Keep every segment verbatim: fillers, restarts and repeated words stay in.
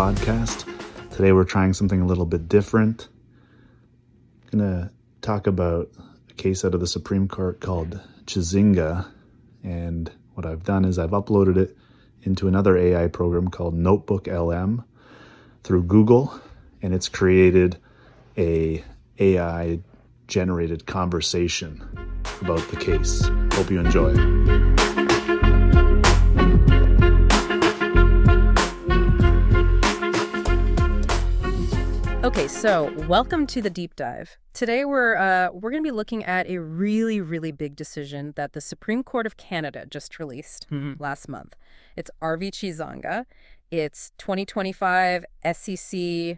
podcast. Today we're trying something a little bit different. I'm going to talk about a case out of the Supreme Court called Chizinga, and what I've done is I've uploaded it into another A I program called Notebook L M through Google, and it's created a AI generated conversation about the case. Hope you enjoy. Okay, so welcome to the deep dive. Today we're uh, we're going to be looking at a really, really big decision that the Supreme Court of Canada just released mm-hmm. last month. It's R V Chizinga. It's twenty twenty-five S E C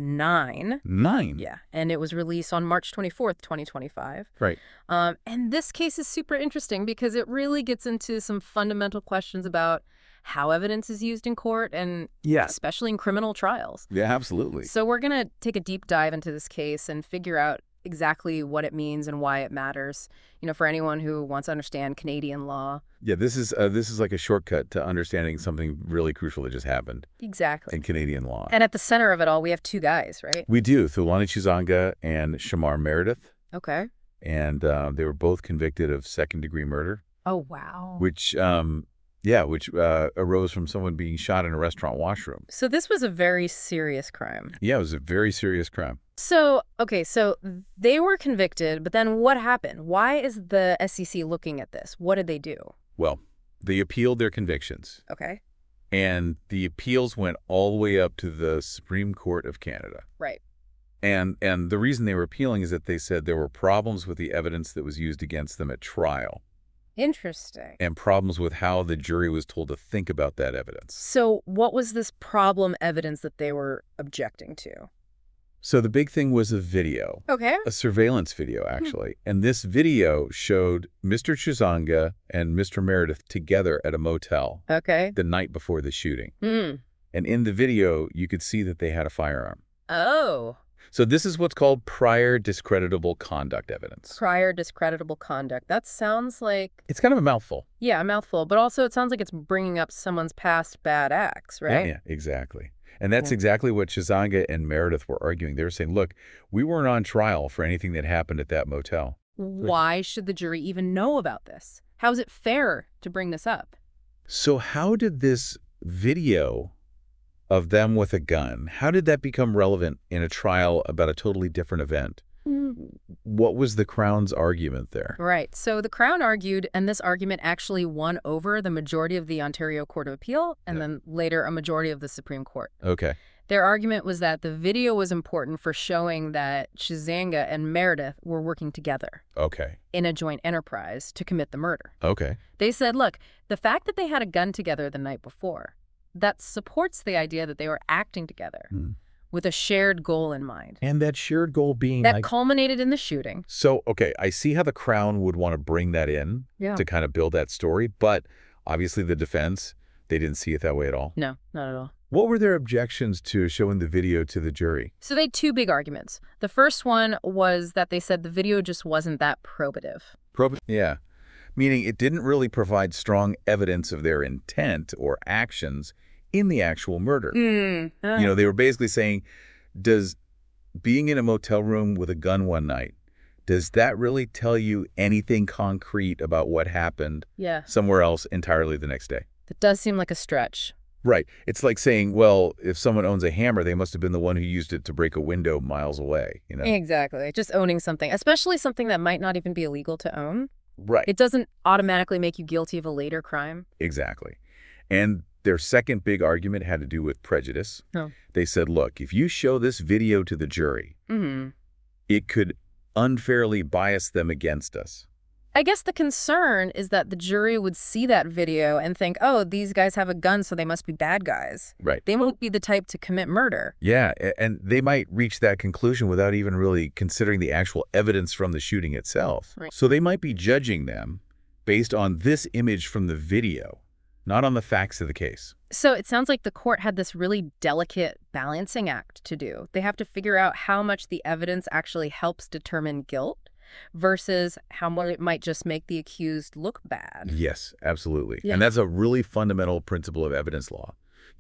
nine. Nine? Yeah, and it was released on March twenty-fourth, twenty twenty-five. Right. Um, and this case is super interesting because it really gets into some fundamental questions about how evidence is used in court and yeah. especially in criminal trials. Yeah, absolutely. So we're going to take a deep dive into this case and figure out exactly what it means and why it matters, you know, for anyone who wants to understand Canadian law. Yeah, this is uh, this is like a shortcut to understanding something really crucial that just happened. Exactly. In Canadian law. And at the center of it all, we have two guys, right? We do, Thulani Chizinga and Shamar Meredith. Okay. And uh, they were both convicted of second-degree murder. Oh, wow. Which... Um, Yeah, which uh, arose from someone being shot in a restaurant washroom. So this was a very serious crime. Yeah, it was a very serious crime. So, okay, so they were convicted, but then what happened? Why is the S E C looking at this? What did they do? Well, they appealed their convictions. Okay. And the appeals went all the way up to the Supreme Court of Canada. Right. And and the reason they were appealing is that they said there were problems with the evidence that was used against them at trial. Interesting. And problems with how the jury was told to think about that evidence. So what was this problem evidence that they were objecting to? So the big thing was a video. Okay. A surveillance video, actually. Hmm. And this video showed Mister Chizinga and Mister Meredith together at a motel. Okay. The night before the shooting. Mm. And in the video, you could see that they had a firearm. Oh. So this is what's called prior discreditable conduct evidence. Prior discreditable conduct. That sounds like... It's kind of a mouthful. Yeah, a mouthful. But also it sounds like it's bringing up someone's past bad acts, right? Yeah, yeah, exactly. And that's yeah. exactly what Chizinga and Meredith were arguing. They were saying, look, we weren't on trial for anything that happened at that motel. Why should the jury even know about this? How is it fair to bring this up? So how did this video of them with a gun, how did that become relevant in a trial about a totally different event? Mm. What was the Crown's argument there? Right. So the Crown argued, and this argument actually won over the majority of the Ontario Court of Appeal, and yeah. then later a majority of the Supreme Court. Okay. Their argument was that the video was important for showing that Chizinga and Meredith were working together. Okay. In a joint enterprise to commit the murder. Okay. They said, look, the fact that they had a gun together the night before, that supports the idea that they were acting together mm. with a shared goal in mind. And that shared goal being... That like... culminated in the shooting. So, okay, I see how the Crown would want to bring that in yeah. to kind of build that story, but obviously the defense, they didn't see it that way at all. No, not at all. What were their objections to showing the video to the jury? So they had two big arguments. The first one was that they said the video just wasn't that probative. Probative? Yeah. Meaning it didn't really provide strong evidence of their intent or actions in the actual murder. Mm. Uh. You know, they were basically saying, does being in a motel room with a gun one night, does that really tell you anything concrete about what happened yeah. somewhere else entirely the next day? That does seem like a stretch. Right. It's like saying, well, if someone owns a hammer, they must have been the one who used it to break a window miles away. You know? Exactly. Just owning something, especially something that might not even be illegal to own. Right. It doesn't automatically make you guilty of a later crime. Exactly. And their second big argument had to do with prejudice. Oh. They said, look, if you show this video to the jury, mm-hmm. it could unfairly bias them against us. I guess the concern is that the jury would see that video and think, oh, these guys have a gun, so they must be bad guys. Right. They won't be the type to commit murder. Yeah, and they might reach that conclusion without even really considering the actual evidence from the shooting itself. Right. So they might be judging them based on this image from the video, not on the facts of the case. So it sounds like the court had this really delicate balancing act to do. They have to figure out how much the evidence actually helps determine guilt versus how much it might just make the accused look bad. Yes, absolutely. Yeah. And that's a really fundamental principle of evidence law.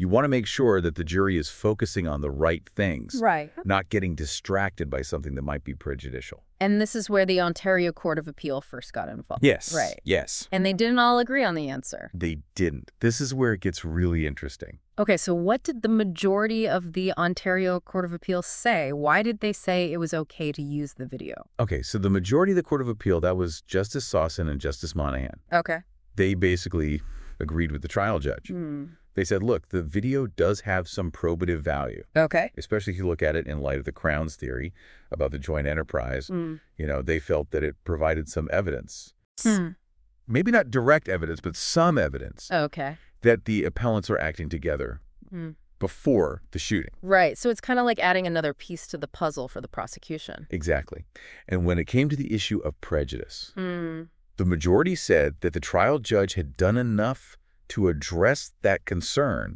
You want to make sure that the jury is focusing on the right things, Right. not getting distracted by something that might be prejudicial. And this is where the Ontario Court of Appeal first got involved. Yes. Right. Yes. And they didn't all agree on the answer. They didn't. This is where it gets really interesting. Okay, so what did the majority of the Ontario Court of Appeal say? Why did they say it was okay to use the video? Okay, so the majority of the Court of Appeal, that was Justice Sawson and Justice Monahan. Okay. They basically agreed with the trial judge. Hmm. They said, look, the video does have some probative value, Okay. especially if you look at it in light of the Crown's theory about the joint enterprise. Mm. You know, they felt that it provided some evidence, Hmm. maybe not direct evidence, but some evidence Okay. that the appellants are acting together Mm. before the shooting. Right. So it's kind of like adding another piece to the puzzle for the prosecution. Exactly. And when it came to the issue of prejudice, Hmm. the majority said that the trial judge had done enough to address that concern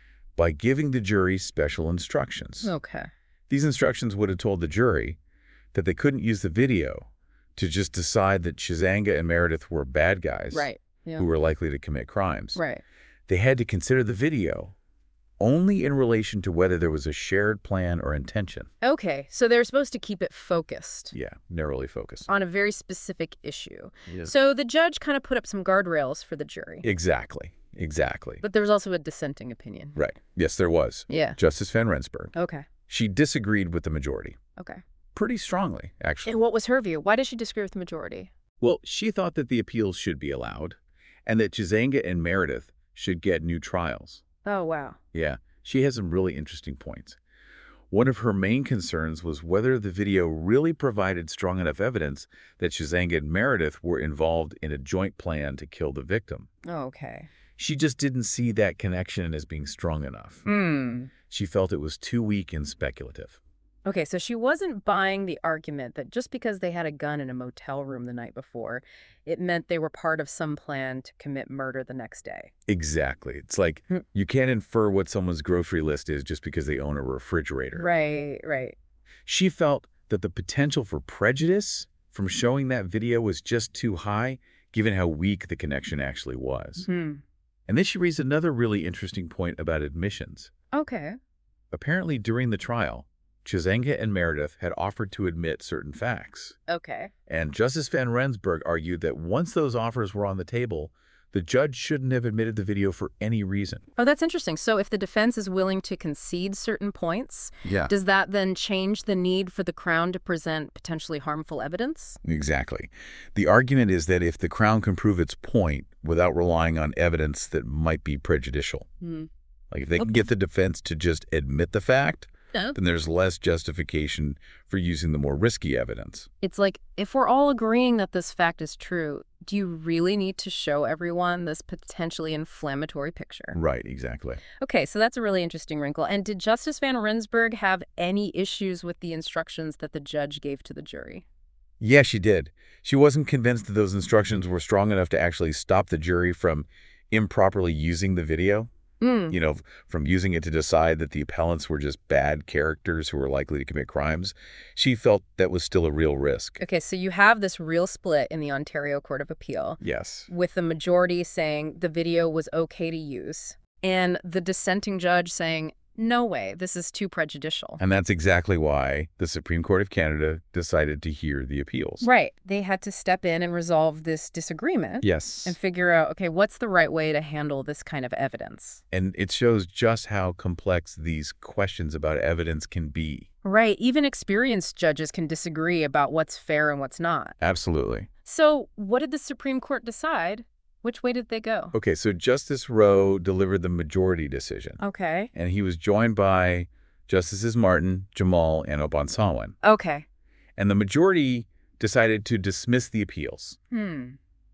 by giving the jury special instructions. Okay. These instructions would have told the jury that they couldn't use the video to just decide that Chizanga and Meredith were bad guys Right. Yeah. who were likely to commit crimes. Right. They had to consider the video only in relation to whether there was a shared plan or intention. Okay. So they're supposed to keep it focused Yeah, narrowly focused. on a very specific issue. Yeah. So the judge kind of put up some guardrails for the jury. Exactly. Exactly. But there was also a dissenting opinion. Right. Yes, there was. Yeah. Justice Van Rensburg. Okay. She disagreed with the majority. Okay. Pretty strongly, actually. And what was her view? Why did she disagree with the majority? Well, she thought that the appeals should be allowed and that Chizanga and Meredith should get new trials. Oh, wow. Yeah, she has some really interesting points. One of her main concerns was whether the video really provided strong enough evidence that Chizanga and Meredith were involved in a joint plan to kill the victim. Okay. She just didn't see that connection as being strong enough. Hmm. She felt it was too weak and speculative. Okay, so she wasn't buying the argument that just because they had a gun in a motel room the night before, it meant they were part of some plan to commit murder the next day. Exactly. It's like Hmm. you can't infer what someone's grocery list is just because they own a refrigerator. Right, right. She felt that the potential for prejudice from showing that video was just too high, given how weak the connection actually was. Hmm. And then she raised another really interesting point about admissions. Okay. Apparently, during the trial, Chizanga and Meredith had offered to admit certain facts. Okay. And Justice Van Rensburg argued that once those offers were on the table, the judge shouldn't have admitted the video for any reason. Oh, that's interesting. So if the defense is willing to concede certain points, Yeah. does that then change the need for the Crown to present potentially harmful evidence? Exactly. The argument is that if the Crown can prove its point without relying on evidence that might be prejudicial, Hmm. like if they can Okay. get the defense to just admit the fact, No. then there's less justification for using the more risky evidence. It's like, if we're all agreeing that this fact is true, do you really need to show everyone this potentially inflammatory picture? Right, exactly. Okay, so that's a really interesting wrinkle. And did Justice Van Rensburg have any issues with the instructions that the judge gave to the jury? Yeah, she did. She wasn't convinced that those instructions were strong enough to actually stop the jury from improperly using the video. Mm. You know, from using it to decide that the appellants were just bad characters who were likely to commit crimes. She felt that was still a real risk. Okay, so you have this real split in the Ontario Court of Appeal, Yes. with the majority saying the video was okay to use, and the dissenting judge saying, no way, this is too prejudicial. And that's exactly why the Supreme Court of Canada decided to hear the appeals. Right. They had to step in and resolve this disagreement. Yes. And figure out, okay, what's the right way to handle this kind of evidence? And it shows just how complex these questions about evidence can be. Right. Even experienced judges can disagree about what's fair and what's not. Absolutely. So what did the Supreme Court decide? Which way did they go? Okay, so Justice Rowe delivered the majority decision. Okay. And he was joined by Justices Martin, Jamal, and Obansawan. Okay. And the majority decided to dismiss the appeals. Hmm.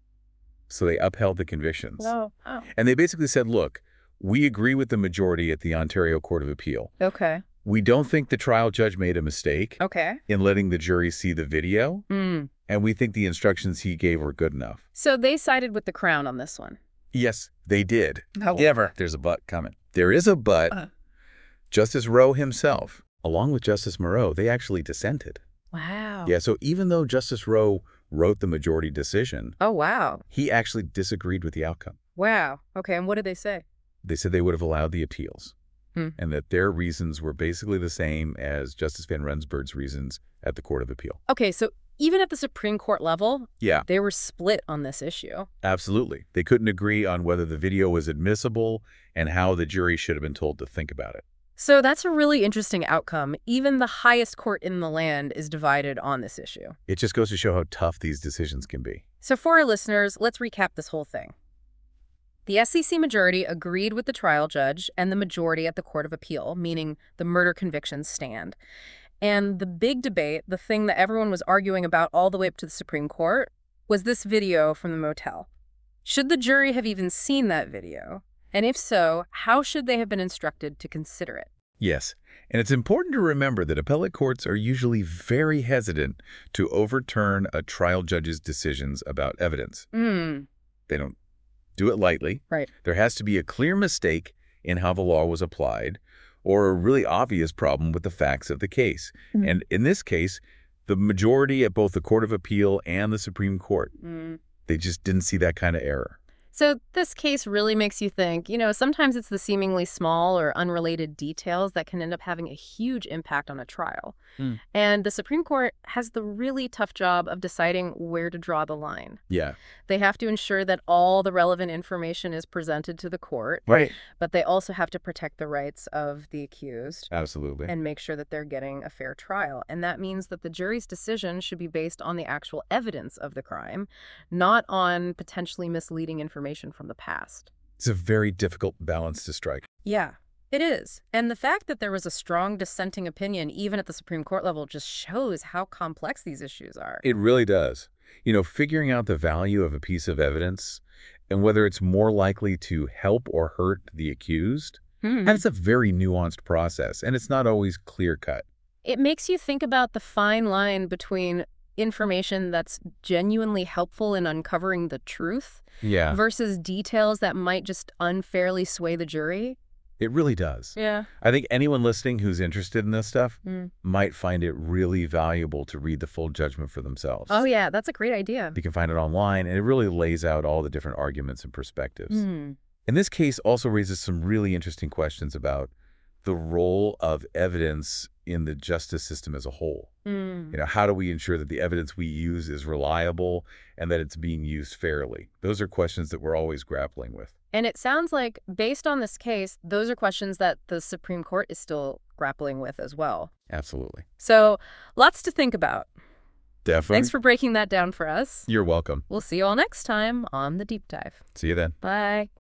So they upheld the convictions. Oh. Oh. And they basically said, look, we agree with the majority at the Ontario Court of Appeal. Okay. We don't think the trial judge made a mistake Okay. in letting the jury see the video, Hmm. and we think the instructions he gave were good enough. So they sided with the Crown on this one. Yes, they did. However, There's a but coming. There is a but. Uh. Justice Rowe himself, along with Justice Moreau, they actually dissented. wow. Yeah, so even though Justice Rowe wrote the majority decision, Oh, wow. he actually disagreed with the outcome. Wow. Okay. And what did they say? They said they would have allowed the appeals, Hmm. and that their reasons were basically the same as Justice Van Rensburg's reasons at the Court of Appeal. Okay, so even at the Supreme Court level, Yeah, they were split on this issue. absolutely. They couldn't agree on whether the video was admissible and how the jury should have been told to think about it. So that's a really interesting outcome. Even the highest court in the land is divided on this issue. It just goes to show how tough these decisions can be. So for our listeners, let's recap this whole thing. The S E C majority agreed with the trial judge and the majority at the Court of Appeal, meaning the murder convictions stand. And the big debate, the thing that everyone was arguing about all the way up to the Supreme Court, was this video from the motel. Should the jury have even seen that video? And if so, how should they have been instructed to consider it? Yes, and it's important to remember that appellate courts are usually very hesitant to overturn a trial judge's decisions about evidence. Mm, They don't do it lightly. right. There has to be a clear mistake in how the law was applied or a really obvious problem with the facts of the case. Mhm. And in this case, the majority at both the Court of Appeal and the Supreme Court, Mm. they just didn't see that kind of error. So this case really makes you think, you know, sometimes it's the seemingly small or unrelated details that can end up having a huge impact on a trial. Hmm. And the Supreme Court has the really tough job of deciding where to draw the line. Yeah. They have to ensure that all the relevant information is presented to the court, Right. but they also have to protect the rights of the accused Absolutely. and make sure that they're getting a fair trial. And that means that the jury's decision should be based on the actual evidence of the crime, not on potentially misleading information from the past. It's a very difficult balance to strike. Yeah, it is. And the fact that there was a strong dissenting opinion, even at the Supreme Court level, just shows how complex these issues are. It really does. You know, figuring out the value of a piece of evidence and whether it's more likely to help or hurt the accused, Hmm. that's a very nuanced process, and it's not always clear-cut. It makes you think about the fine line between information that's genuinely helpful in uncovering the truth Yeah. versus details that might just unfairly sway the jury. It really does. Yeah. I think anyone listening who's interested in this stuff Mm. might find it really valuable to read the full judgment for themselves. Oh, yeah, that's a great idea. You can find it online, and it really lays out all the different arguments and perspectives. Mm. And this case also raises some really interesting questions about the role of evidence in the justice system as a whole. Mm. You know, how do we ensure that the evidence we use is reliable and that it's being used fairly? Those are questions that we're always grappling with. And it sounds like, based on this case, those are questions that the Supreme Court is still grappling with as well. Absolutely. So, lots to think about. Definitely. Thanks for breaking that down for us. You're welcome. We'll see you all next time on The Deep Dive. See you then. Bye.